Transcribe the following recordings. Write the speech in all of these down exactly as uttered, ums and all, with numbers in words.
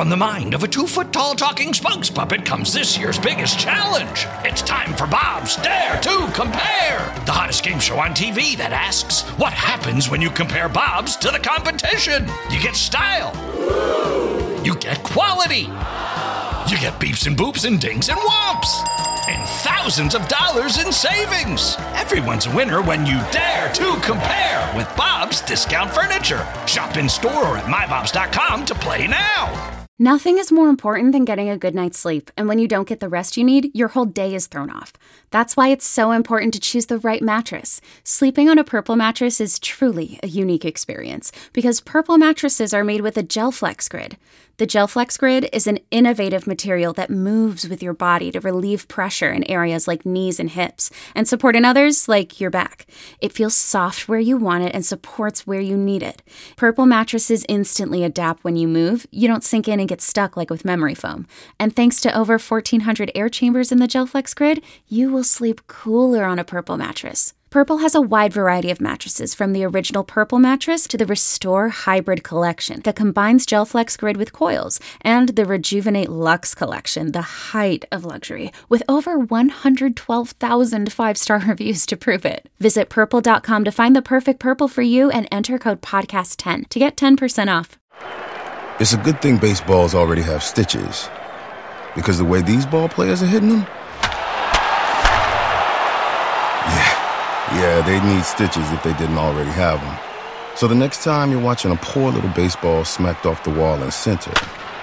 From the mind of a two-foot-tall talking spokes puppet comes this year's biggest challenge. It's time for Bob's Dare to Compare, the hottest game show on T V that asks, what happens when you compare Bobs to the competition? You get style. You get quality. You get beeps and boops and dings and whomps. And thousands of dollars in savings. Everyone's a winner when you dare to compare with Bob's Discount Furniture. Shop in store or at my bobs dot com to play now. Nothing is more important than getting a good night's sleep, and when you don't get the rest you need, your whole day is thrown off. That's why it's so important to choose the right mattress. Sleeping on a Purple mattress is truly a unique experience, because Purple mattresses are made with a GelFlex Grid. The GelFlex Grid is an innovative material that moves with your body to relieve pressure in areas like knees and hips, and support in others like your back. It feels soft where you want it and supports where you need it. Purple mattresses instantly adapt when you move. You don't sink in and get stuck like with memory foam. And thanks to over fourteen hundred air chambers in the GelFlex Grid, you will sleep cooler on a Purple mattress. Purple has a wide variety of mattresses, from the original Purple mattress to the Restore Hybrid collection that combines GelFlex Grid with coils, and the Rejuvenate Luxe collection, the height of luxury, with over one hundred twelve thousand five-star reviews to prove it. Visit purple dot com to find the perfect Purple for you and enter code podcast ten to get ten percent off. It's a good thing baseballs already have stitches, because the way these ball players are hitting them, yeah. Yeah, they need stitches if they didn't already have them. So the next time you're watching a poor little baseball smacked off the wall in center,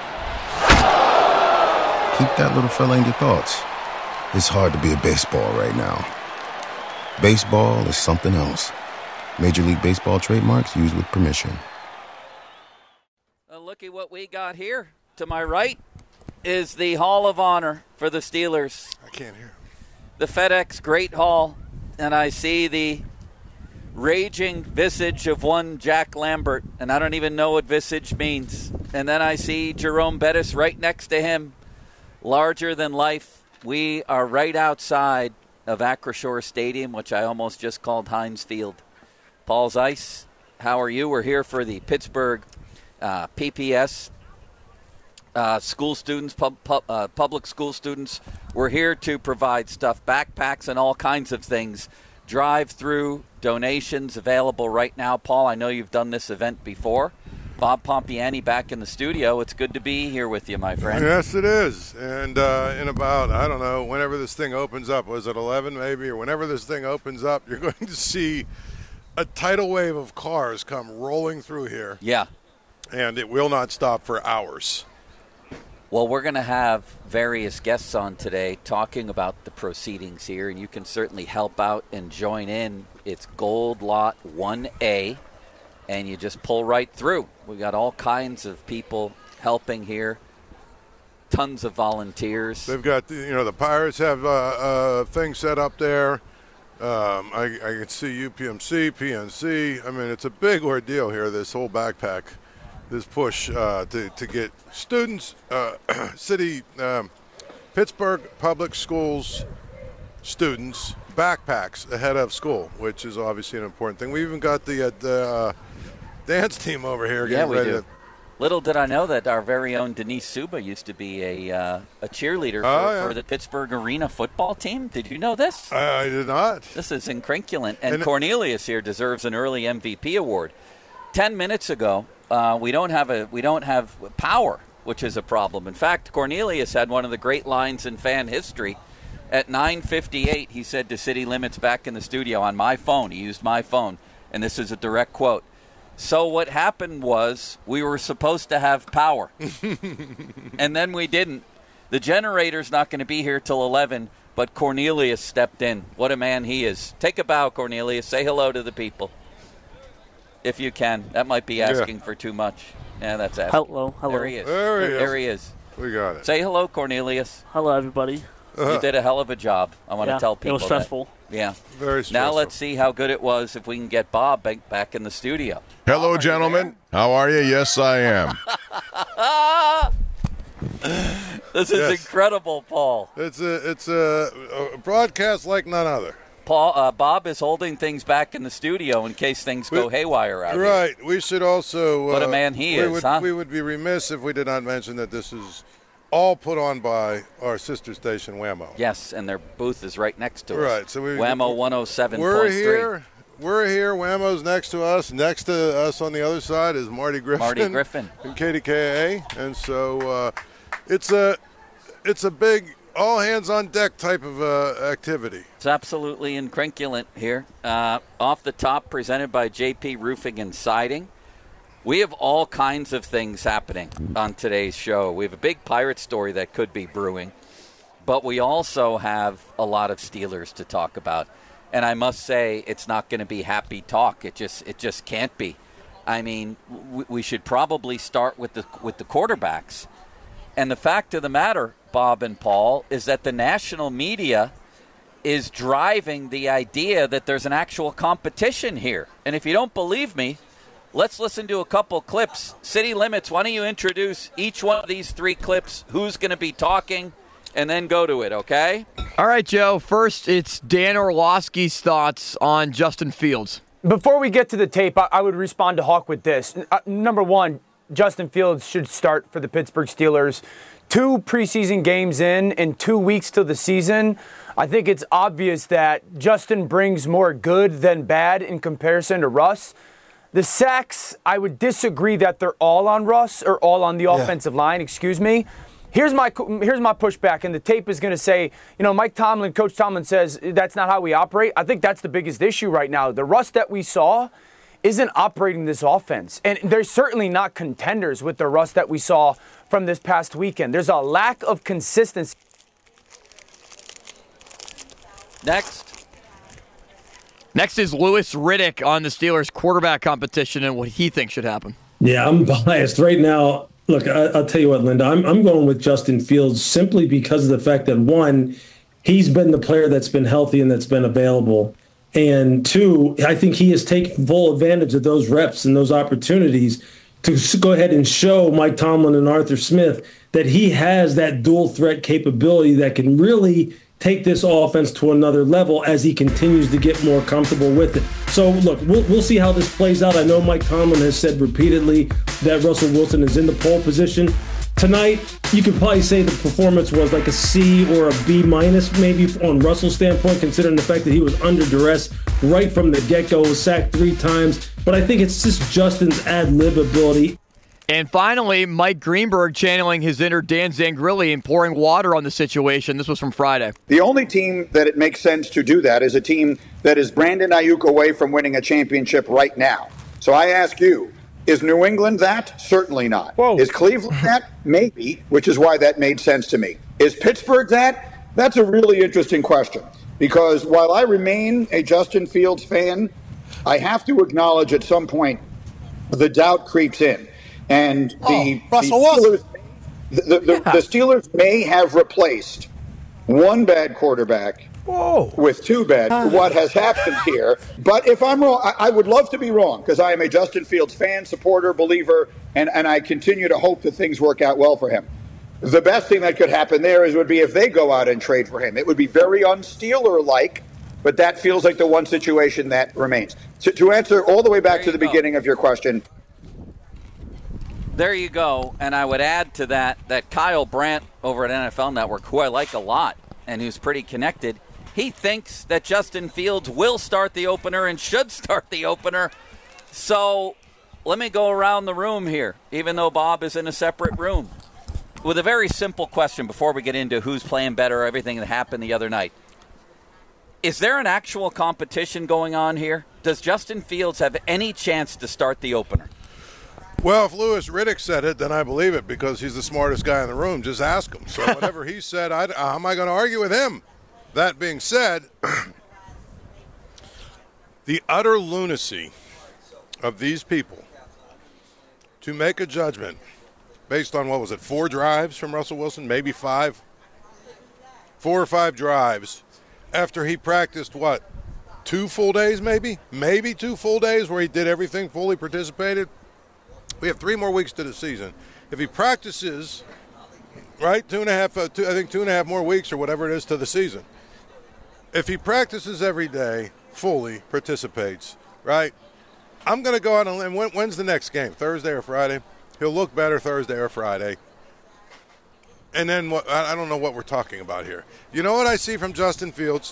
keep that little fella in your thoughts. It's hard to be a baseball right now. Baseball is something else. Major League Baseball trademarks used with permission. Uh, look at what we got here. To my right is the Hall of Honor for the Steelers. I can't hear. The FedEx Great Hall. And I see the raging visage of one Jack Lambert, and I don't even know what visage means. And then I see Jerome Bettis right next to him, larger than life. We are right outside of Acrisure Stadium, which I almost just called Heinz Field. Paul Zeiss, how are you? We're here for the Pittsburgh uh, P P S uh, school students, pub, pub, uh, public school students. We're here to provide stuff, backpacks and all kinds of things. Drive-through donations available right now. Paul, I know you've done this event before. Bob Pompiani back in the studio. It's good to be here with you, my friend. Yes, it is. And uh, in about, I don't know, whenever this thing opens up, was it eleven maybe, or whenever this thing opens up, you're going to see a tidal wave of cars come rolling through here. Yeah. And it will not stop for hours. Well, we're going to have various guests on today talking about the proceedings here, and you can certainly help out and join in. It's Gold Lot one A, and you just pull right through. We got all kinds of people helping here, tons of volunteers. They've got, you know, the Pirates have a uh, uh, thing set up there. Um, I, I can see U P M C, P N C. I mean, it's a big ordeal here, this whole backpack. This push uh, to, to get students, uh, city, um, Pittsburgh Public Schools students backpacks ahead of school, which is obviously an important thing. We even got the, uh, the uh, dance team over here. Yeah, we ready do. To... Little did I know that our very own Denise Suba used to be a uh, a cheerleader for, oh, yeah. for the Pittsburgh Arena football team. Did you know this? I did not. This is incrinculant. And, and Cornelius here deserves an early M V P award. Ten minutes ago, Uh, we don't have a we don't have power, which is a problem. In fact, Cornelius had one of the great lines in fan history. At nine fifty-eight, he said to City Limits back in the studio on my phone. He used my phone, and this is a direct quote. So what happened was we were supposed to have power, and then we didn't. The generator's not going to be here till eleven, but Cornelius stepped in. What a man he is. Take a bow, Cornelius. Say hello to the people. If you can. That might be asking yeah. for too much. Yeah, that's asking. Hello, hello. There he is. There he is. There he is. We got it. Say hello, Cornelius. Hello, everybody. Uh-huh. You did a hell of a job. I want yeah, to tell people it was stressful. That. Yeah. Very stressful. Now let's see how good it was if we can get Bob back, back in the studio. Hello, Bob, gentlemen. How are you? Yes, I am. This is yes. incredible, Paul. It's a it's a, a broadcast like none other. Paul, uh, Bob is holding things back in the studio in case things go we, haywire out right. here. We should also. What uh, a man he we is, would, huh? We would be remiss if we did not mention that this is all put on by our sister station, Whammo. Yes, and their booth is right next to us. Right. So we, Whammo one oh seven point three. We're three. here. We're here. Whammo's next to us. Next to us on the other side is Marty Griffin. Marty Griffin. And K D K A. And so uh, it's a it's a big all hands on deck type of uh, activity. It's absolutely incrinculant here. Uh, off the top, presented by J P Roofing and Siding. We have all kinds of things happening on today's show. We have a big Pirate story that could be brewing, but we also have a lot of Steelers to talk about. And I must say, it's not going to be happy talk. It just it just can't be. I mean, we, we should probably start with the with the quarterbacks. And the fact of the matter, Bob and Paul, is that the national media is driving the idea that there's an actual competition here. And if you don't believe me, let's listen to a couple clips. City Limits, why don't you introduce each one of these three clips, who's going to be talking, and then go to it, okay? All right, Joe. First, it's Dan Orlovsky's thoughts on Justin Fields. Before we get to the tape, I, I would respond to Hawk with this. Uh, number one, Justin Fields should start for the Pittsburgh Steelers. Two preseason games in and two weeks to the season, I think it's obvious that Justin brings more good than bad in comparison to Russ. The sacks, I would disagree that they're all on Russ or all on the yeah. offensive line, excuse me. Here's my here's my pushback, and the tape is going to say, you know, Mike Tomlin, Coach Tomlin says that's not how we operate. I think that's the biggest issue right now. The Russ that we saw isn't operating this offense, and they're certainly not contenders with the Russ that we saw from this past weekend. There's a lack of consistency. Next. Next is Louis Riddick on the Steelers quarterback competition and what he thinks should happen. Yeah, I'm biased right now. Look, I, I'll tell you what, Linda, I'm, I'm going with Justin Fields simply because of the fact that, one, he's been the player that's been healthy and that's been available. And two, I think he has taken full advantage of those reps and those opportunities to go ahead and show Mike Tomlin and Arthur Smith that he has that dual threat capability that can really take this offense to another level as he continues to get more comfortable with it. So, look, we'll, we'll see how this plays out. I know Mike Tomlin has said repeatedly that Russell Wilson is in the pole position. Tonight, you could probably say the performance was like a C or a B minus maybe on Russell's standpoint, considering the fact that he was under duress right from the get-go, was sacked three times. But I think it's just Justin's ad-lib ability. And finally, Mike Greenberg channeling his inner Dan Zangrilli and pouring water on the situation. This was from Friday. The only team that it makes sense to do that is a team that is Brandon Ayuk away from winning a championship right now. So I ask you, is New England that? Certainly not. Whoa. Is Cleveland that? Maybe, which is why that made sense to me. Is Pittsburgh that? That's a really interesting question. Because while I remain a Justin Fields fan, I have to acknowledge at some point the doubt creeps in. And the, oh, the, Steelers, the, the, the, the Steelers may have replaced one bad quarterback Whoa. with two bad. Uh. What has happened here? But if I'm wrong, I, I would love to be wrong because I am a Justin Fields fan, supporter, believer, and, and I continue to hope that things work out well for him. The best thing that could happen there is would be if they go out and trade for him. It would be very un-Steeler-like, but that feels like the one situation that remains. To, to answer all the way back to the go. beginning of your question. There you go. And I would add to that that Kyle Brandt over at N F L Network, who I like a lot and who's pretty connected, he thinks that Justin Fields will start the opener and should start the opener. So let me go around the room here, even though Bob is in a separate room, with a very simple question before we get into who's playing better, everything that happened the other night. Is there an actual competition going on here? Does Justin Fields have any chance to start the opener? Well, if Louis Riddick said it, then I believe it because he's the smartest guy in the room. Just ask him. So whatever he said, I, how am I going to argue with him? That being said, the utter lunacy of these people to make a judgment based on, what was it, four drives from Russell Wilson, maybe five? Four or five drives after he practiced, what, two full days maybe? Maybe two full days where he did everything, fully participated. We have three more weeks to the season. If he practices, right, two and a half, uh, two, I think two and a half more weeks or whatever it is to the season. if he practices every day, fully participates, right? I'm going to go out on a limb. When, when's the next game? Thursday or Friday? He'll look better Thursday or Friday. And then what, I don't know what we're talking about here. You know what I see from Justin Fields?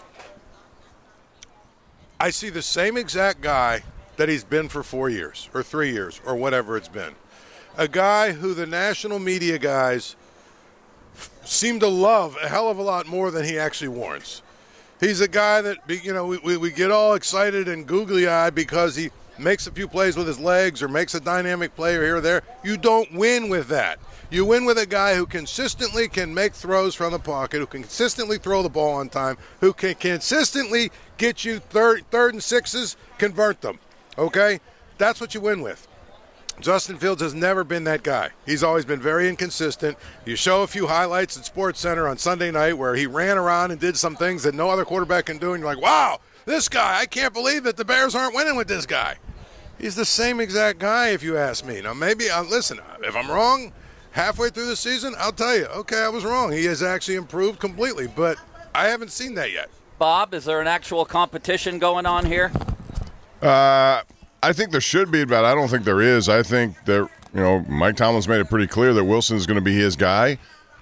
I see the same exact guy that he's been for four years or three years or whatever it's been. A guy who the national media guys f- seem to love a hell of a lot more than he actually warrants. He's a guy that, you know, we, we, we get all excited and googly-eyed because he makes a few plays with his legs or makes a dynamic play here or there. You don't win with that. You win with a guy who consistently can make throws from the pocket, who can consistently throw the ball on time, who can consistently get you third, third and sixes, convert them. Okay? That's what you win with. Justin Fields has never been that guy. He's always been very inconsistent. You show a few highlights at SportsCenter on Sunday night where he ran around and did some things that no other quarterback can do, and you're like, wow, this guy, I can't believe that the Bears aren't winning with this guy. He's the same exact guy, if you ask me. Now, maybe, uh, listen, if I'm wrong halfway through the season, I'll tell you, okay, I was wrong. He has actually improved completely, but I haven't seen that yet. Bob, is there an actual competition going on here? Uh, I think there should be, but I don't think there is. I think that, you know, Mike Tomlin's made it pretty clear that Wilson is going to be his guy.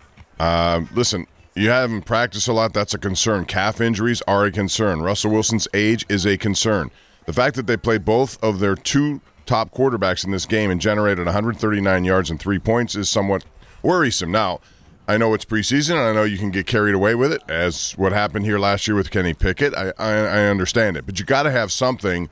Uh, listen, you haven't practiced a lot. That's a concern. Calf injuries are a concern. Russell Wilson's age is a concern. The fact that they played both of their two top quarterbacks in this game and generated one hundred thirty-nine yards and three points is somewhat worrisome. Now, I know it's preseason, and I know you can get carried away with it, as what happened here last year with Kenny Pickett. I, I, I understand it. But you got to have something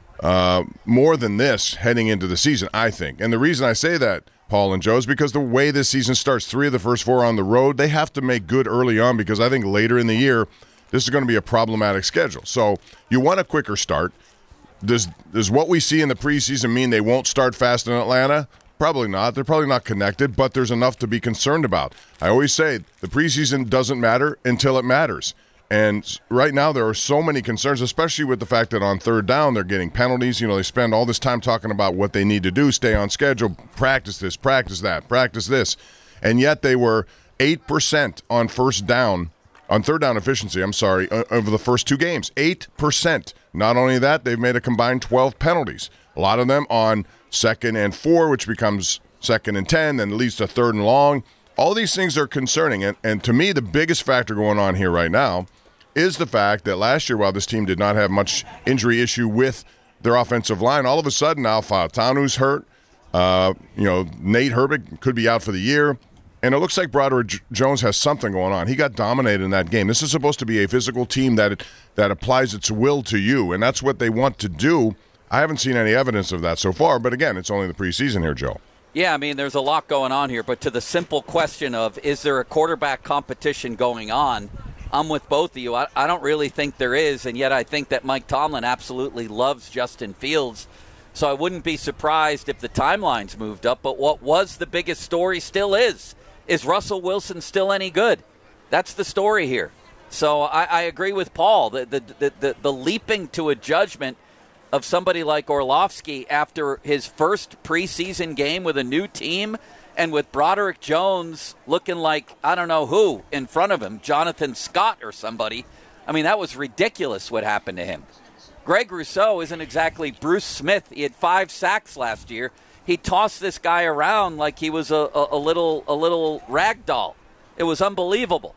uh, more than this heading into the season, I think. And the reason I say that, Paul and Joe, is because the way this season starts, three of the first four on the road, they have to make good early on because I think later in the year, this is going to be a problematic schedule. So you want a quicker start. Does does what we see in the preseason mean they won't start fast in Atlanta? Probably not. They're probably not connected, but there's enough to be concerned about. I always say the preseason doesn't matter until it matters. And right now there are so many concerns, especially with the fact that on third down they're getting penalties. You know, they spend all this time talking about what they need to do, stay on schedule, practice this, practice that, practice this. And yet they were eight percent on first down, on third down efficiency, I'm sorry, over the first two games. eight percent. Not only that, they've made a combined twelve penalties. A lot of them on second and four, which becomes second and ten, then leads to third and long. All these things are concerning. And, and to me, the biggest factor going on here right now is the fact that last year, while this team did not have much injury issue with their offensive line, all of a sudden now Fautanu's hurt. Uh, you know, Nate Herbig could be out for the year. And it looks like Broderick Jones has something going on. He got dominated in that game. This is supposed to be a physical team that that applies its will to you, and that's what they want to do. I haven't seen any evidence of that so far, but again, it's only the preseason here, Joe. Yeah, I mean, there's a lot going on here, but to the simple question of is there a quarterback competition going on, I'm with both of you. I, I don't really think there is, and yet I think that Mike Tomlin absolutely loves Justin Fields. So I wouldn't be surprised if the timelines moved up, but what was the biggest story still is. Is Russell Wilson still any good? That's the story here. So I, I agree with Paul. The, the, the, the, the leaping to a judgment of somebody like Orlovsky after his first preseason game with a new team and with Broderick Jones looking like, I don't know who, in front of him, Jonathan Scott or somebody. I mean, that was ridiculous what happened to him. Greg Rousseau isn't exactly Bruce Smith. He had five sacks last year. He tossed this guy around like he was a, a, a little a little rag doll. It was unbelievable.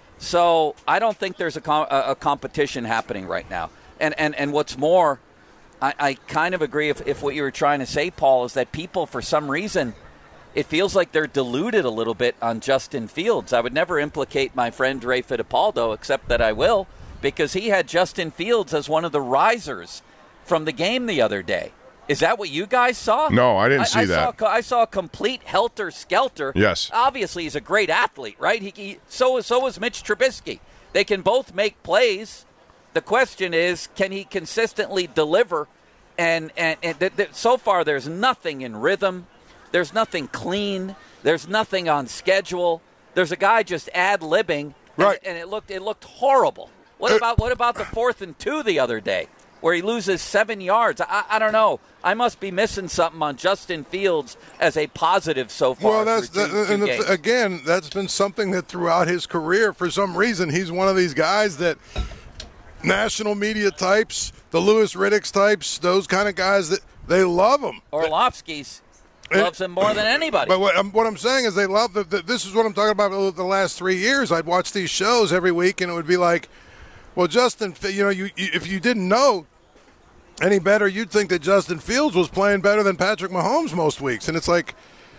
So I don't think there's a, com- a competition happening right now. And and, and what's more, I, I kind of agree if, if what you were trying to say, Paul, is that people, for some reason, it feels like they're deluded a little bit on Justin Fields. I would never implicate my friend Ray Fittipaldo, except that I will, because he had Justin Fields as one of the risers from the game the other day. Is that what you guys saw? No, I didn't I, see I that. Saw, I saw a complete helter-skelter. Yes. Obviously, he's a great athlete, right? He, he, so, so is Mitch Trubisky. They can both make plays. The question is, can he consistently deliver? And, and, and th- th- so far, there's nothing in rhythm. There's nothing clean. There's nothing on schedule. There's a guy just ad-libbing, right. and, and it looked it looked horrible. What about what about the fourth and two the other day, where he loses seven yards? I, I don't know. I must be missing something on Justin Fields as a positive so far. Well, that's two, the, two and the, again, that's been something that throughout his career, for some reason, he's one of these guys that national media types, the Louis Riddicks types, those kind of guys, that they love him. Orlovsky's loves him more than anybody. But what I'm, what I'm saying is they love the, the, this is what I'm talking about the last three years. I'd watch these shows every week, and it would be like, well, Justin, you know, you, you if you didn't know any better, you'd think that Justin Fields was playing better than Patrick Mahomes most weeks. And it's like,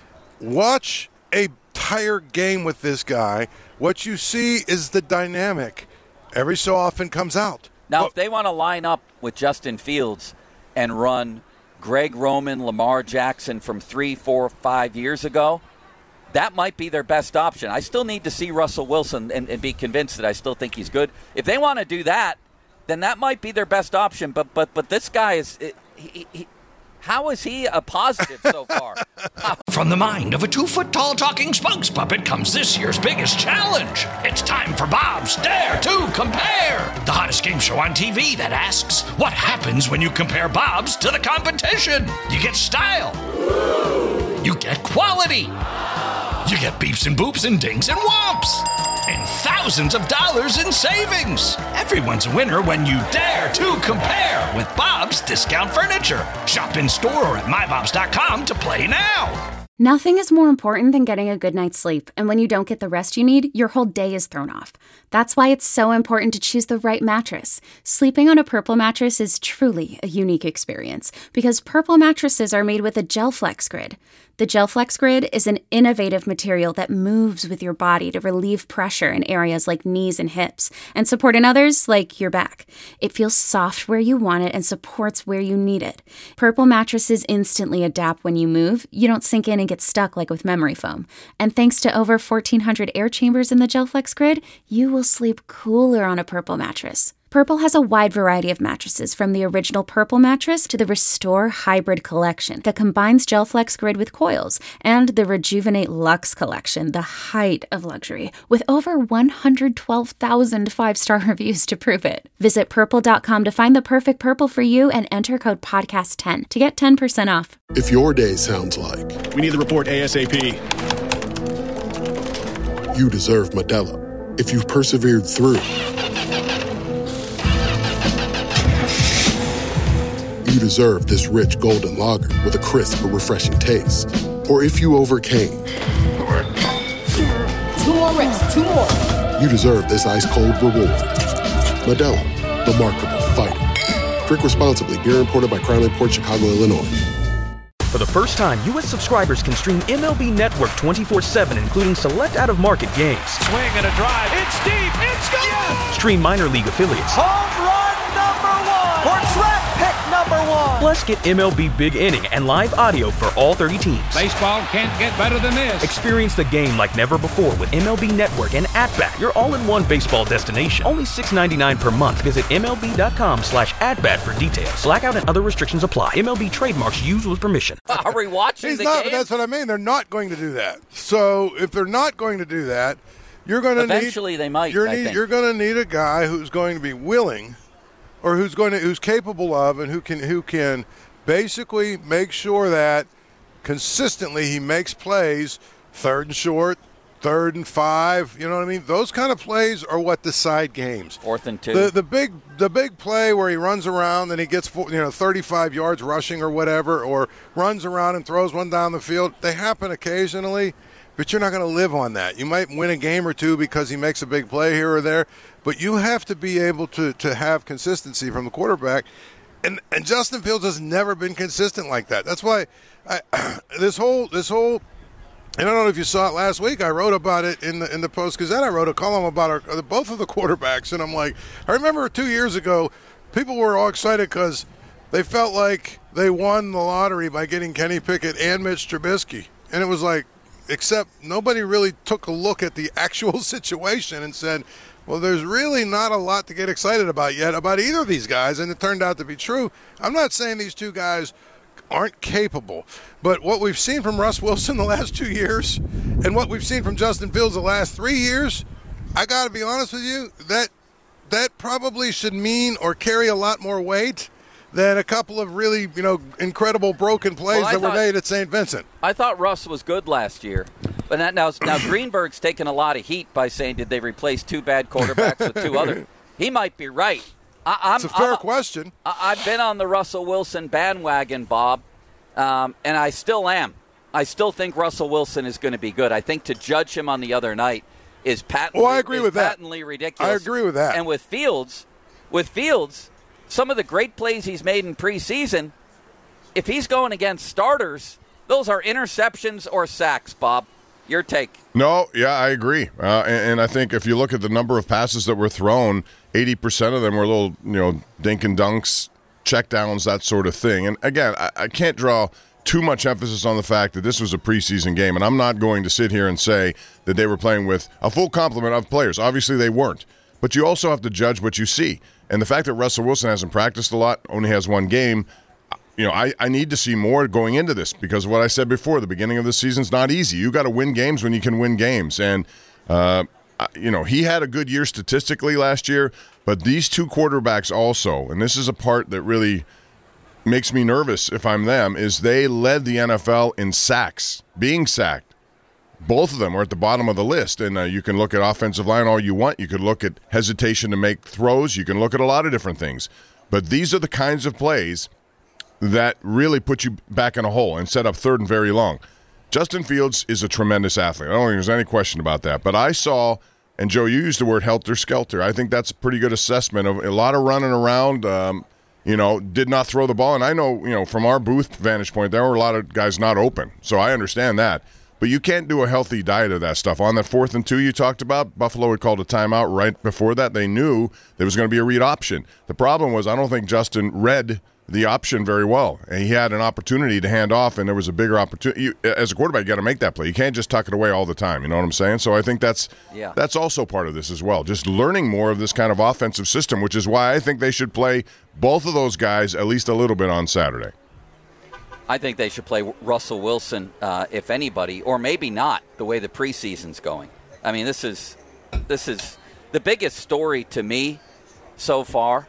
watch a entire game with this guy. What you see is the dynamic every so often comes out. Now, well, if they want to line up with Justin Fields and run Greg Roman, Lamar Jackson from three, four, five years ago, that might be their best option. I still need to see Russell Wilson and, and be convinced that I still think he's good. If they want to do that, then that might be their best option. But but but this guy is he, he, how is he a positive so far? From the mind of a two-foot-tall talking spokes puppet comes this year's biggest challenge. It's time for Bob's Dare to Compare, the hottest game show on T V that asks, what happens when you compare Bob's to the competition? You get style. You get quality. You get beeps and boops and dings and whomps. And thousands of dollars in savings. Everyone's a winner when you dare to compare with Bob's Discount Furniture. Shop in store or at my bobs dot com to play now. Nothing is more important than getting a good night's sleep, and when you don't get the rest you need, your whole day is thrown off. That's why it's so important to choose the right mattress. Sleeping on a Purple mattress is truly a unique experience, because Purple mattresses are made with a GelFlex Grid. The GelFlex Grid is an innovative material that moves with your body to relieve pressure in areas like knees and hips, and support in others like your back. It feels soft where you want it and supports where you need it. Purple mattresses instantly adapt when you move. You don't sink in and get stuck like with memory foam. And thanks to over fourteen hundred air chambers in the GelFlex Grid, you will sleep cooler on a Purple mattress. Purple has a wide variety of mattresses, from the original Purple mattress to the Restore Hybrid collection that combines GelFlex Grid with coils, and the Rejuvenate Luxe collection, the height of luxury, with over one hundred twelve thousand five-star reviews to prove it. Visit purple dot com to find the perfect Purple for you and enter code podcast ten to get ten percent off. If your day sounds like, we need the report ASAP, you deserve Modelo. If you've persevered through, you deserve this rich golden lager with a crisp but refreshing taste. Or if you overcame, two more reps, two more. You deserve this ice cold reward. Modelo, the Markable Fighter. Drink responsibly. Beer imported by Crown Imports, Chicago, Illinois. For the first time, U S subscribers can stream M L B Network twenty-four seven, including select out-of-market games. Swing and a drive. It's deep. It's gone. Yes! Stream minor league affiliates. Home run number one. For draft pick number one. Plus, get M L B Big Inning and live audio for all thirty teams. Baseball can't get better than this. Experience the game like never before with M L B Network and At-Bat, your all-in-one baseball destination. Only six dollars and ninety-nine cents per month. Visit M L B dot com slash at-bat for details. Blackout and other restrictions apply. M L B trademarks used with permission. Are we watching He's the not, game? That's what I mean. They're not going to do that. So if they're not going to do that, you're going to Eventually need, they might, You're, I need, think. you're going to need a guy who's going to be willing, or who's going to who's capable of, and who can who can basically make sure that consistently he makes plays, third and short, third and five. You know what I mean? Those kind of plays are what decide games. Fourth and two. The the big the big play where he runs around and he gets you know thirty-five yards rushing or whatever, or runs around and throws one down the field. They happen occasionally, but you're not going to live on that. You might win a game or two because he makes a big play here or there, but you have to be able to to have consistency from the quarterback. And and Justin Fields has never been consistent like that. That's why I, this whole this whole. And I don't know if you saw it last week. I wrote about it in the in the Post-Gazette. I wrote a column about our, both of the quarterbacks, and I'm like, I remember two years ago, people were all excited because they felt like they won the lottery by getting Kenny Pickett and Mitch Trubisky, and it was like, except nobody really took a look at the actual situation and said, well, there's really not a lot to get excited about yet about either of these guys, and it turned out to be true. I'm not saying these two guys aren't capable, but what we've seen from Russ Wilson the last two years and what we've seen from Justin Fields the last three years, I got to be honest with you, that that probably should mean or carry a lot more weight than a couple of really, you know, incredible broken plays well, that thought, were made at Saint Vincent. I thought Russ was good last year. But that, now, now Greenberg's taken a lot of heat by saying, did they replace two bad quarterbacks with two other? He might be right. I, I'm, it's a fair I'm, question. I, I've been on the Russell Wilson bandwagon, Bob, um, and I still am. I still think Russell Wilson is going to be good. I think to judge him on the other night is patently, well, I agree with that. patently ridiculous. I agree with that. And with Fields, with Fields, some of the great plays he's made in preseason, if he's going against starters, those are interceptions or sacks, Bob. Your take. No, yeah, I agree. Uh, and, and I think if you look at the number of passes that were thrown, eighty percent of them were little, you know, dink and dunks, checkdowns, that sort of thing. And again, I, I can't draw too much emphasis on the fact that this was a preseason game, and I'm not going to sit here and say that they were playing with a full complement of players. Obviously, they weren't. But you also have to judge what you see. And the fact that Russell Wilson hasn't practiced a lot, only has one game, you know, I, I need to see more going into this because of what I said before. The beginning of the season's not easy. You got to win games when you can win games. And, uh, you know, he had a good year statistically last year, but these two quarterbacks also, and this is a part that really makes me nervous if I'm them, is they led the N F L in sacks, being sacked. Both of them are at the bottom of the list, and uh, you can look at offensive line all you want. You could look at hesitation to make throws. You can look at a lot of different things. But these are the kinds of plays that really put you back in a hole and set up third and very long. Justin Fields is a tremendous athlete. I don't think there's any question about that. But I saw, and Joe, you used the word helter-skelter. I think that's a pretty good assessment of a lot of running around, um, you know, did not throw the ball. And I know, you know, from our booth vantage point, there were a lot of guys not open. So I understand that. But you can't do a healthy diet of that stuff. On that fourth and two you talked about, Buffalo had called a timeout right before that. They knew there was going to be a read option. The problem was I don't think Justin read the option very well. And he had an opportunity to hand off, and there was a bigger opportunity. You, as a quarterback, you got to make that play. You can't just tuck it away all the time. You know what I'm saying? So I think that's yeah. that's also part of this as well. Just learning more of this kind of offensive system, which is why I think they should play both of those guys at least a little bit on Saturday. I think they should play Russell Wilson, uh, if anybody, or maybe not, the way the preseason's going. I mean, this is this is the biggest story to me so far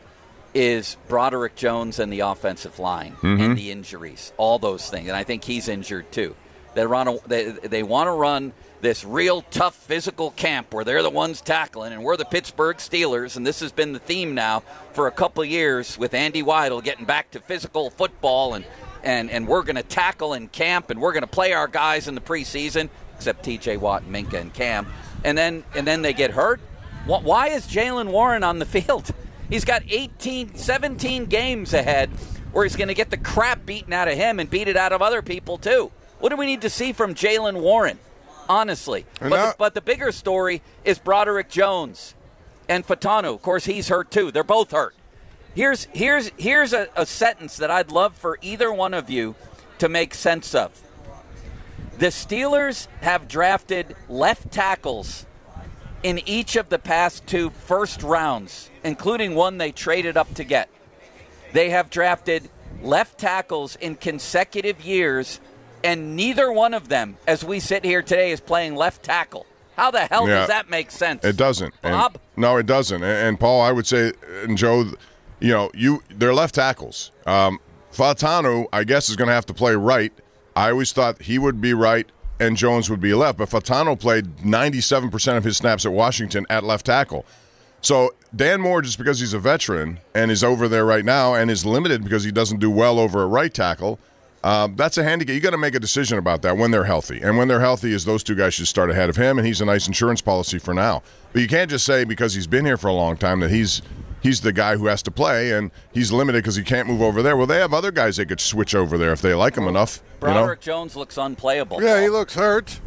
is Broderick Jones and the offensive line mm-hmm. and the injuries, all those things. And I think he's injured too. They run a, they they want to run this real tough physical camp where they're the ones tackling, and we're the Pittsburgh Steelers, and this has been the theme now for a couple of years with Andy Weidel getting back to physical football, and and, and we're going to tackle in camp, and we're going to play our guys in the preseason, except T J Watt, Minka, and Cam, and then and then they get hurt. Why is Jaylen Warren on the field? He's got eighteen, seventeen games ahead where he's going to get the crap beaten out of him and beat it out of other people too. What do we need to see from Jaylen Warren, honestly? But the, but the bigger story is Broderick Jones and Fatanu. Of course, he's hurt too. They're both hurt. Here's here's here's a, a sentence that I'd love for either one of you to make sense of. The Steelers have drafted left tackles in each of the past two first rounds, including one they traded up to get. They have drafted left tackles in consecutive years, and neither one of them, as we sit here today, is playing left tackle. How the hell yeah, does that make sense? It doesn't. Bob? And, no, it doesn't. And, and Paul, I would say, and Joe, you know, you they're left tackles. Um, Fatanu, I guess, is going to have to play right. I always thought he would be right and Jones would be left. But Fatanu played ninety-seven percent of his snaps at Washington at left tackle. So Dan Moore, just because he's a veteran and is over there right now and is limited because he doesn't do well over a right tackle, uh, that's a handicap. You got to make a decision about that when they're healthy. And when they're healthy is those two guys should start ahead of him, and he's a nice insurance policy for now. But you can't just say because he's been here for a long time that he's he's the guy who has to play, and he's limited because he can't move over there. Well, they have other guys they could switch over there if they like him enough. Broderick you know? Jones looks unplayable. Yeah, he looks hurt.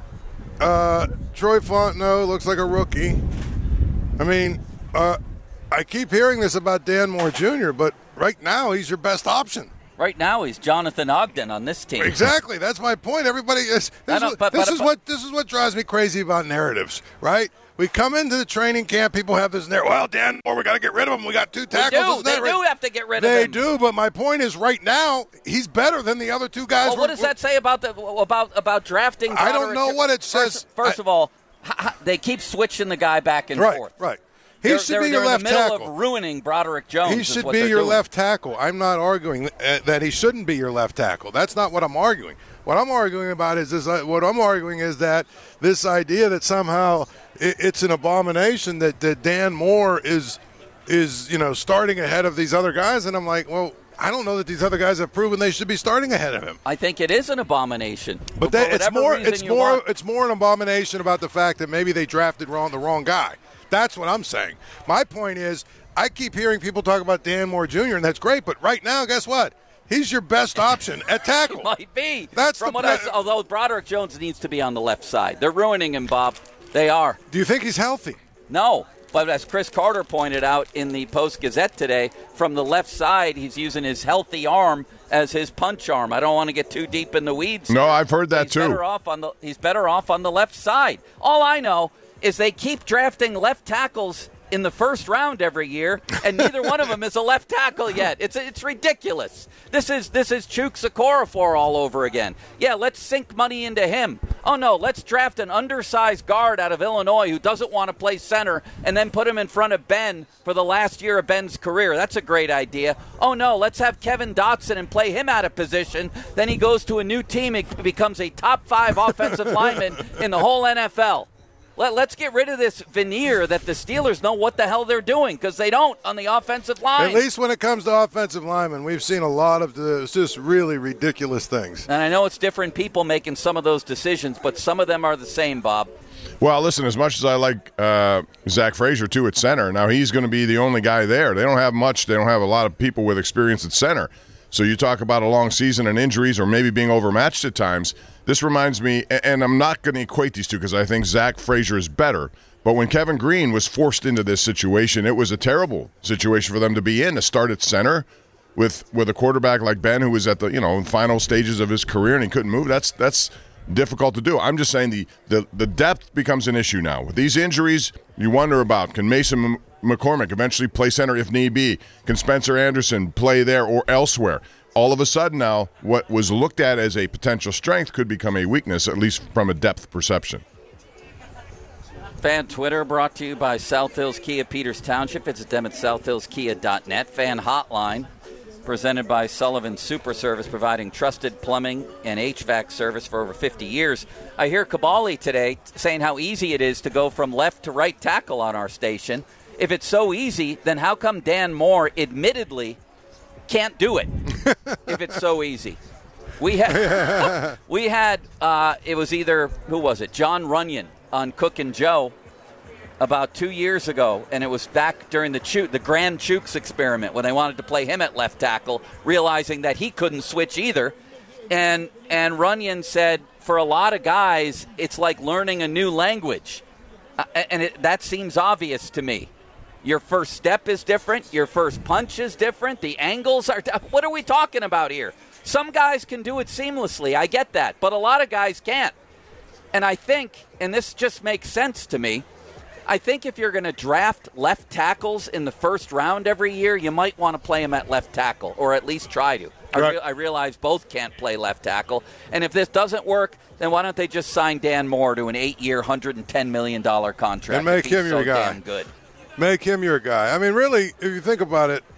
Uh, Troy Fontenot looks like a rookie. I mean, uh, I keep hearing this about Dan Moore Junior, but right now he's your best option. Right now he's Jonathan Ogden on this team. Exactly. That's my point. Everybody is this, is, but, this but, is but, what this is what drives me crazy about narratives, right? We come into the training camp, people have this narrative. Well, Dan Moore, we got to get rid of him. We got two tackles. They do. They right? do have to get rid they of him. They do, but my point is right now he's better than the other two guys. Well, what does that say about the about about drafting? I don't know what it says. First, first I, of all, they keep switching the guy back and right, forth. Right. He they're, should they're, be your they're left in the middle tackle. Of ruining Broderick Jones. He should is what be your doing. left tackle. I'm not arguing uh, that he shouldn't be your left tackle. That's not what I'm arguing. What I'm arguing about is this. Uh, what I'm arguing is that this idea that somehow it, it's an abomination that, that Dan Moore is is, you know, starting ahead of these other guys, and I'm like, well, I don't know that these other guys have proven they should be starting ahead of him. I think it is an abomination. But they, it's more it's more want. it's more an abomination about the fact that maybe they drafted wrong the wrong guy. That's what I'm saying. My point is, I keep hearing people talk about Dan Moore Junior, and that's great, but right now, guess what? He's your best option at tackle. Might be. That's From the what I saw, although Broderick Jones needs to be on the left side. They're ruining him, Bob. They are. Do you think he's healthy? No. But as Chris Carter pointed out in the Post-Gazette today, from the left side, he's using his healthy arm as his punch arm. I don't want to get too deep in the weeds. No, I've heard that he's too. Better off on the, he's better off on the left side. All I know is they keep drafting left tackles in the first round every year, and neither one of them is a left tackle yet. It's it's ridiculous. This is this is Chuk Okorafor all over again. Yeah, let's sink money into him. Oh, no, let's draft an undersized guard out of Illinois who doesn't want to play center and then put him in front of Ben for the last year of Ben's career. That's a great idea. Oh, no, let's have Kevin Dotson and play him out of position. Then he goes to a new team and becomes a top five offensive lineman in the whole N F L. Let, let's get rid of this veneer that the Steelers know what the hell they're doing, because they don't on the offensive line. At least when it comes to offensive linemen, we've seen a lot of the, just really ridiculous things. And I know it's different people making some of those decisions, but some of them are the same, Bob. Well, listen, as much as I like uh, Zach Frazier, too, at center, now he's going to be the only guy there. They don't have much. They don't have a lot of people with experience at center. So you talk about a long season and injuries or maybe being overmatched at times. This reminds me, and I'm not going to equate these two because I think Zach Frazier is better, but when Kevin Green was forced into this situation, it was a terrible situation for them to be in, to start at center with with a quarterback like Ben who was at the, you know, final stages of his career and he couldn't move. That's that's difficult to do. I'm just saying the, the, the depth becomes an issue now. With these injuries, you wonder about, can Mason McCormick eventually play center if need be? Can Spencer Anderson play there or elsewhere? All of a sudden now, what was looked at as a potential strength could become a weakness, at least from a depth perception. Fan Twitter brought to you by South Hills Kia Peters Township. Visit them at south hills kia dot net. Fan Hotline presented by Sullivan Super Service, providing trusted plumbing and H V A C service for over fifty years. I hear Kabali today saying how easy it is to go from left to right tackle on our station. If it's so easy, then how come Dan Moore admittedly can't do it if it's so easy? We had, we had uh, it was either, who was it, John Runyon on Cook and Joe about two years ago, and it was back during the Chuk, the Grand Chooks experiment when they wanted to play him at left tackle, realizing that he couldn't switch either. And, and Runyon said, for a lot of guys, it's like learning a new language. Uh, and it, that seems obvious to me. Your first step is different. Your first punch is different. The angles are – what are we talking about here? Some guys can do it seamlessly. I get that. But a lot of guys can't. And I think – and this just makes sense to me – I think if you're going to draft left tackles in the first round every year, you might want to play them at left tackle, or at least try to. I, re- I realize both can't play left tackle. And if this doesn't work, then why don't they just sign Dan Moore to an eight-year, one hundred ten million dollars contract? And make him so your guy. Damn good. Make him your guy. I mean, really, if you think about it,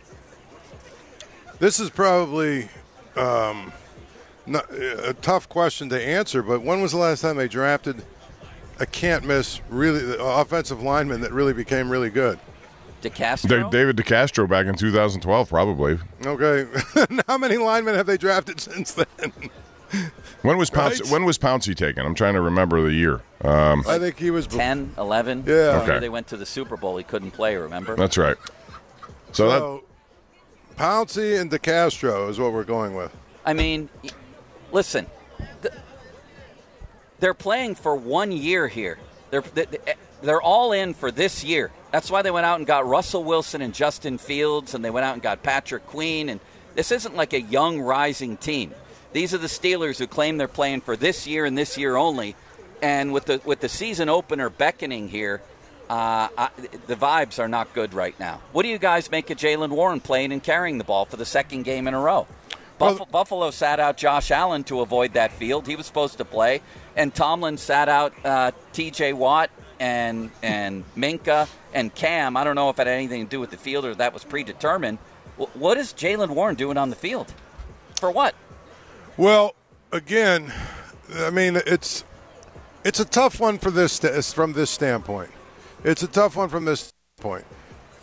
this is probably um, not, a tough question to answer, but when was the last time they drafted a can't-miss really offensive lineman that really became really good? DeCastro? David DeCastro back in two thousand twelve, probably. Okay. How many linemen have they drafted since then? When was Pouncey, Right? when was Pouncey taken? I'm trying to remember the year. Um, I think he was ten, eleven. Yeah. Okay. They went to the Super Bowl. He couldn't play, remember? That's right. So, So, Pouncey and DeCastro is what we're going with. I mean, listen, th- they're playing for one year here. They're they're all in for this year. That's why they went out and got Russell Wilson and Justin Fields, and they went out and got Patrick Queen. And this isn't like a young, rising team. These are the Steelers who claim they're playing for this year and this year only. And with the with the season opener beckoning here, uh, I, the vibes are not good right now. What do you guys make of Jaylen Warren playing and carrying the ball for the second game in a row? Buff- well, Buffalo sat out Josh Allen to avoid that field. He was supposed to play. And Tomlin sat out uh, T J Watt and and Minka and Cam. I don't know if it had anything to do with the field or that was predetermined. W- what is Jaylen Warren doing on the field? For what? Well, again, I mean, it's it's a tough one for this from this standpoint. It's a tough one from this standpoint.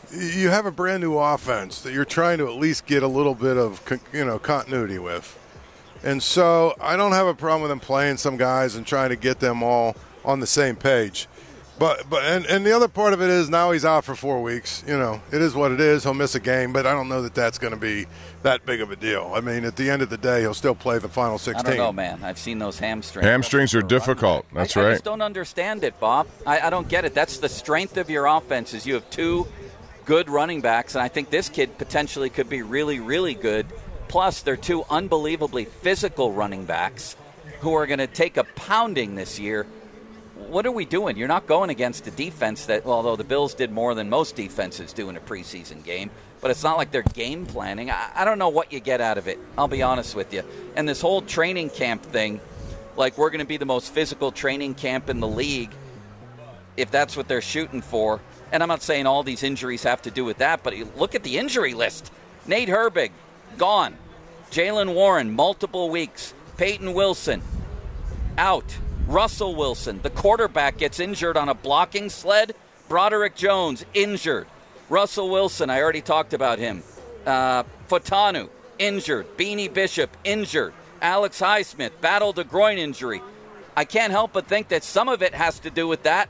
you have a brand new offense that you're trying to at least get a little bit of, you know, continuity with. And so I don't have a problem with him playing some guys and trying to get them all on the same page. But but and, and the other part of it is now he's out for four weeks. You know, it is what it is. He'll miss a game, but I don't know that that's going to be that big of a deal. I mean, at the end of the day, he'll still play the final sixteen. I don't know, man. I've seen those hamstrings. Hamstrings are difficult. That's I, right. I just don't understand it, Bob. I, I don't get it. That's the strength of your offense is you have two good running backs, and I think this kid potentially could be really, really good. Plus, they're two unbelievably physical running backs who are going to take a pounding this year. What are we doing? You're not going against a defense that, well, although the Bills did more than most defenses do in a preseason game, but it's not like they're game planning. I, I don't know what you get out of it. I'll be honest with you. And this whole training camp thing, like we're going to be the most physical training camp in the league, if that's what they're shooting for. And I'm not saying all these injuries have to do with that, but look at the injury list. Nate Herbig, gone. Jaylen Warren, multiple weeks. Peyton Wilson, out. Russell Wilson, the quarterback, gets injured on a blocking sled. Broderick Jones, injured. Russell Wilson, I already talked about him. Uh, Fotanu, injured. Beanie Bishop, injured. Alex Highsmith, battled a groin injury. I can't help but think that some of it has to do with that.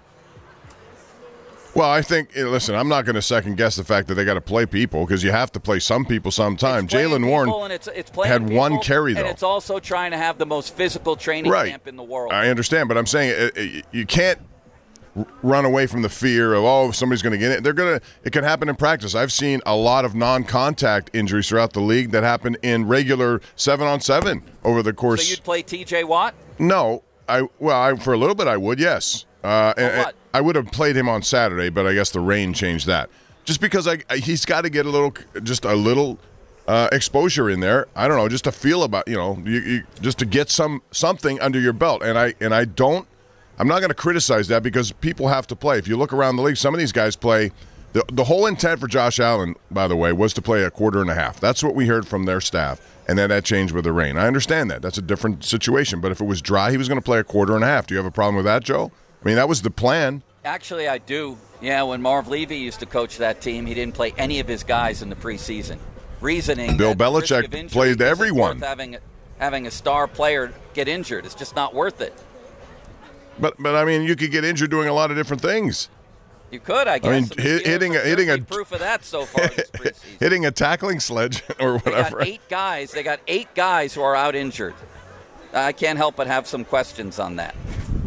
Well, I think, listen, I'm not going to second-guess the fact that they got to play people because you have to play some people sometime. Jaylen Warren and it's, it's had people, one carry, though. And it's also trying to have the most physical training right. camp in the world. I understand, but I'm saying it, it, you can't run away from the fear of, oh, somebody's going to get it. They're going to. It can happen in practice. I've seen a lot of non-contact injuries throughout the league that happen in regular seven-on-seven over the course. So you'd play T J Watt? No. I Well, I, for a little bit I would, yes. Uh, and, what? I would have played him on Saturday, but I guess the rain changed that. Just because I, I he's got to get a little, just a little uh, exposure in there. I don't know, just to feel about, you know, you, you, just to get some something under your belt. And I and I don't, I'm not going to criticize that because people have to play. If you look around the league, some of these guys play. The, the whole intent for Josh Allen, by the way, was to play a quarter and a half. That's what we heard from their staff. And then that changed with the rain. I understand that. That's a different situation. But if it was dry, he was going to play a quarter and a half. Do you have a problem with that, Joe? I mean, that was the plan. Actually, I do. Yeah, when Marv Levy used to coach that team, he didn't play any of his guys in the preseason. Reasoning Bill that Belichick injury played everyone. Worth having, having a star player get injured. It's just not worth it. But, but I mean, you could get injured doing a lot of different things. You could, I guess. I mean, hit, hitting a hitting a proof of that so far this preseason. Hitting a tackling sledge or whatever. They got eight guys. They got eight guys who are out injured. I can't help but have some questions on that.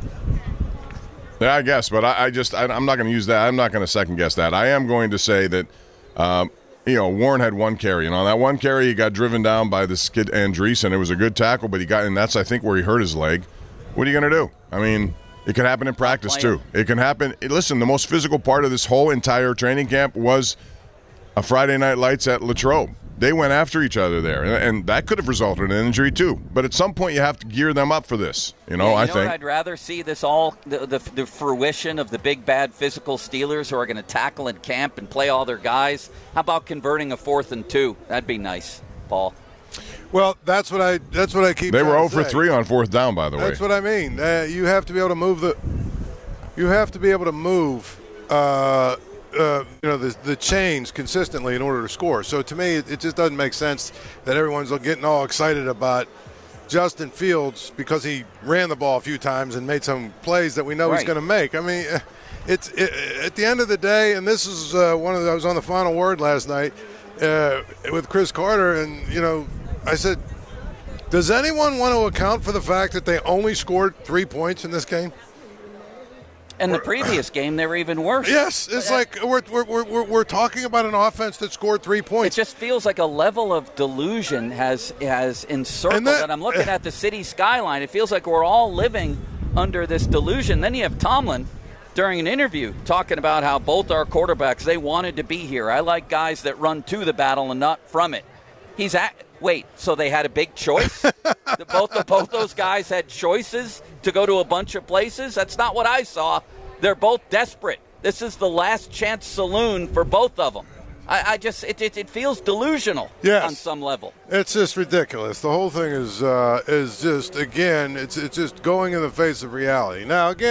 Yeah, I guess, but I, I just I, I'm not going to use that. I'm not going to second guess that. I am going to say that, um, you know, Warren had one carry, and on that one carry, he got driven down by this kid Andreessen. It was a good tackle, but he got, and that's I think where he hurt his leg. What are you going to do? I mean, it can happen in practice too. It can happen. Listen, the most physical part of this whole entire training camp was a Friday Night Lights at Latrobe. They went after each other there, and, and that could have resulted in an injury too. But at some point, you have to gear them up for this. You know, yeah, you I know think. What I'd rather see this all the, the the fruition of the big bad physical Steelers who are going to tackle in camp and play all their guys. How about converting a fourth and two? That'd be nice, Paul. Well, that's what I that's what I keep. They were zero for three on fourth down, by the way. That's what I mean. Uh, you have to be able to move the. You have to be able to move. Uh, Uh, you know, the, the chains consistently in order to score. So to me, it, it just doesn't make sense that everyone's getting all excited about Justin Fields because he ran the ball a few times and made some plays that we know right. he's going to make. I mean, it's it, at the end of the day, and this is uh, one of the, I was on the Final Word last night uh, with Chris Carter, and, you know, I said, does anyone want to account for the fact that they only scored three points in this game? And the previous game, they were even worse. Yes, it's like we're, we're we're we're talking about an offense that scored three points. It just feels like a level of delusion has has encircled. And, that, and I'm looking at the city skyline. It feels like we're all living under this delusion. Then you have Tomlin during an interview talking about how both our quarterbacks, they wanted to be here. I like guys that run to the battle and not from it. He's at wait, so they had a big choice? both both those guys had choices to go to a bunch of places? That's not what I saw. They're both desperate. This is the last chance saloon for both of them. I, I just it, it it feels delusional yes. on some level. It's just ridiculous. The whole thing is uh, is just again it's it's just going in the face of reality. Now again,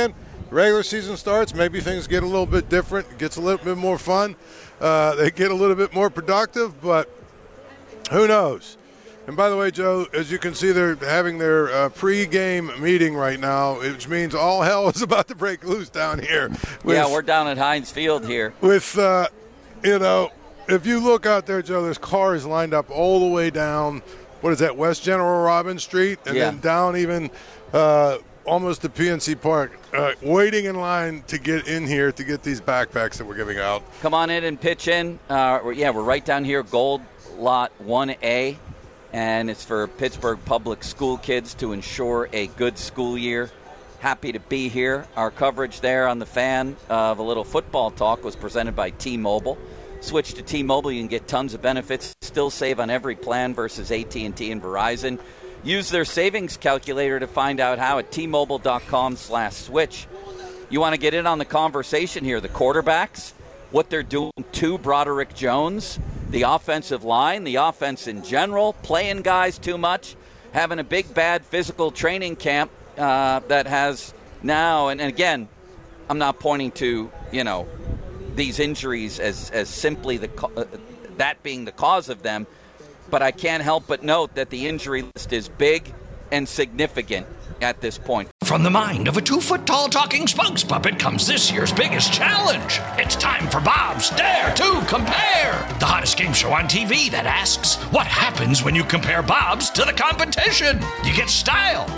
regular season starts, maybe things get a little bit different. It gets a little bit more fun. Uh, they get a little bit more productive, but who knows? And by the way, Joe, as you can see, they're having their uh, pre-game meeting right now, which means all hell is about to break loose down here. With, yeah, we're down at Heinz Field here. With, uh, you know, if you look out there, Joe, there's cars lined up all the way down, what is that, West General Robin Street, and yeah. then down even uh, almost to P N C Park, uh, waiting in line to get in here to get these backpacks that we're giving out. Come on in and pitch in. Uh, yeah, we're right down here, Gold Lot one A. And it's for Pittsburgh Public School kids to ensure a good school year. Happy to be here. Our coverage there on the Fan of a little football talk was presented by T-Mobile. Switch to T-Mobile, you can get tons of benefits, still save on every plan versus A T and T and Verizon. Use their savings calculator to find out how at T-Mobile.com slash switch. You want to get in on the conversation here. The quarterbacks, what they're doing to Broderick Jones, the offensive line, the offense in general, playing guys too much, having a big, bad physical training camp uh, that has now, and, and again, I'm not pointing to, you know, these injuries as, as simply the uh, that being the cause of them, but I can't help but note that the injury list is big and significant at this point. From the mind of a two-foot-tall talking spokes puppet comes this year's biggest challenge. It's time for Bob's Dare to Compare, the hottest game show on T V that asks, what happens when you compare Bob's to the competition? You get style.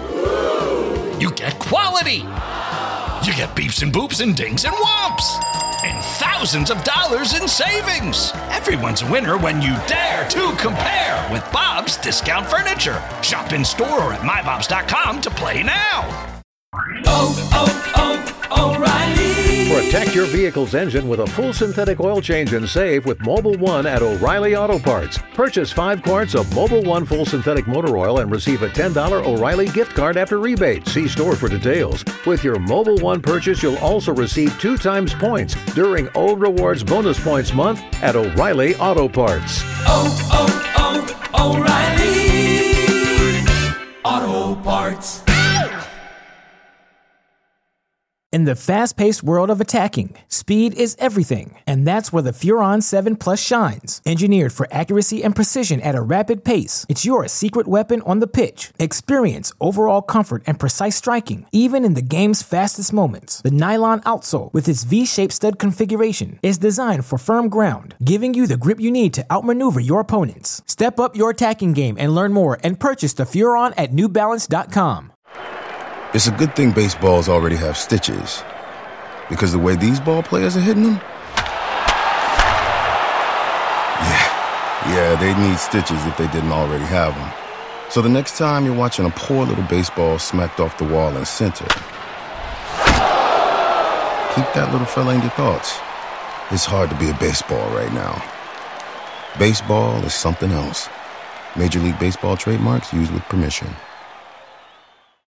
You get quality. You get beeps and boops and dings and whomps. And thousands of dollars in savings. Everyone's a winner when you dare to compare with Bob's Discount Furniture. Shop in store or at my bobs dot com to play now. Oh, oh, oh, O'Reilly. Protect your vehicle's engine with a full synthetic oil change and save with Mobil one at O'Reilly Auto Parts. Purchase five quarts of Mobil one full synthetic motor oil and receive a ten dollars O'Reilly gift card after rebate. See store for details. With your Mobil one purchase, you'll also receive two times points during Old Rewards Bonus Points Month at O'Reilly Auto Parts. Oh, oh, oh, O'Reilly Auto Parts. In the fast-paced world of attacking, speed is everything, and that's where the Furon seven Plus shines. Engineered for accuracy and precision at a rapid pace, it's your secret weapon on the pitch. Experience overall comfort and precise striking, even in the game's fastest moments. The nylon outsole, with its V-shaped stud configuration, is designed for firm ground, giving you the grip you need to outmaneuver your opponents. Step up your attacking game and learn more and purchase the Furon at new balance dot com. It's a good thing baseballs already have stitches, because the way these ball players are hitting them, yeah, yeah, they'd need stitches if they didn't already have them. So the next time you're watching a poor little baseball smacked off the wall in center, keep that little fella in your thoughts. It's hard to be a baseball right now. Baseball is something else. Major League Baseball trademarks used with permission.